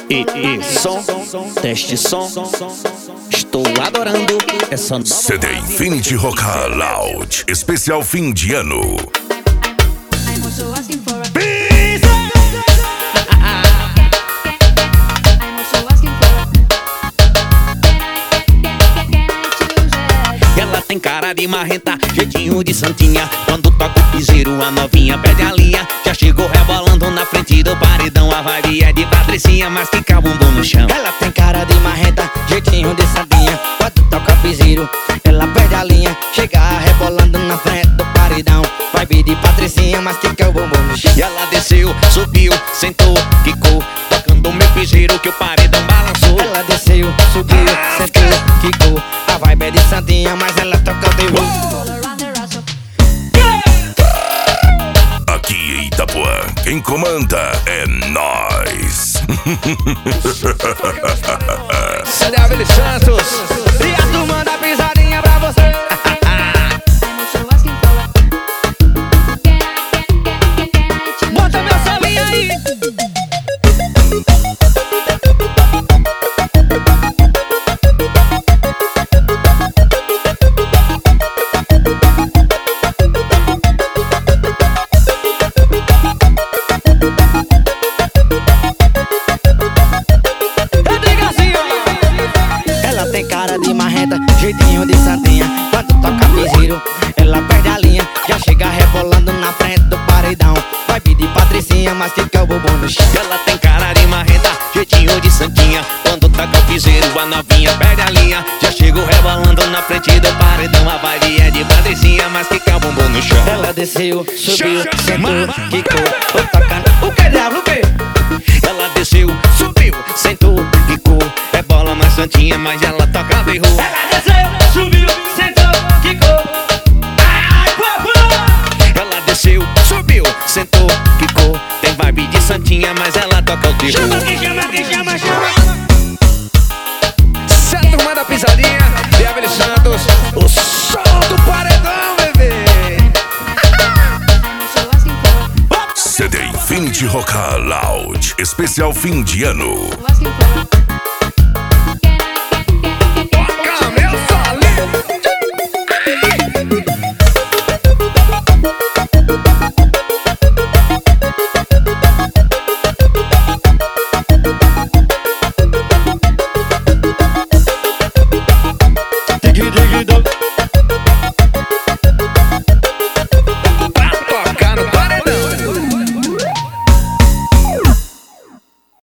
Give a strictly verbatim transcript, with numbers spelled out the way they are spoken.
E, e, som, teste som. Estou adorando essa C D Infinity Rock Loud, especial fim de ano. Ela tem cara de marrenta, jeitinho de santinha. Quando toca o piseiro, a novinha pede a linha. Já chegou rebolando na frente do paredão. A vibe é de Patricinha, mas fica o bumbum no chão. Ela tem cara de marrenta, jeitinho de santinha. Quando toca o piseiro, ela perde a linha. Chega rebolando na frente do paredão. Vibe de Patricinha, mas fica o bumbum no chão. E ela desceu, subiu, sentou, quicou, tocando meu piseiro que o paredão balançou. Ela desceu, subiu, sentou, quicou. A vibe é de santinha, mas ela toca o terror. Aqui em Itapuã, quem comanda é nós. Cadê a Abelha Santos? E a turma da pisadinha pra você. Bota meu solinho aí. Jeitinho de santinha, quando toca piseiro, ela perde a linha. Já chega rebolando na frente do paredão. Vai pedir Patricinha, mas fica o bumbum no chão. Ela tem cara de marrenta, jeitinho de santinha. Quando toca o piseiro, a novinha perde a linha. Já chegou rebolando na frente do paredão. A vibe é de Patricinha, mas fica o bumbum no chão. Ela desceu, subiu, sentou, quicou, tô tocando. O que diabo, o que? Ela desceu, subiu, sentou, quicou. É bola mais santinha, mas ela toca terror. Ela desceu, subiu, sentou, quicou. Ai, ai, papai. Ela desceu, subiu, sentou, quicou. Tem vibe de santinha, mas ela toca o terror. Chama que chama, que chama, chama. Se a turma da pisadinha, e a Abelha Santos, o som do paredão, bebê. C D Infinity Rock Loud, especial fim de ano. Asking for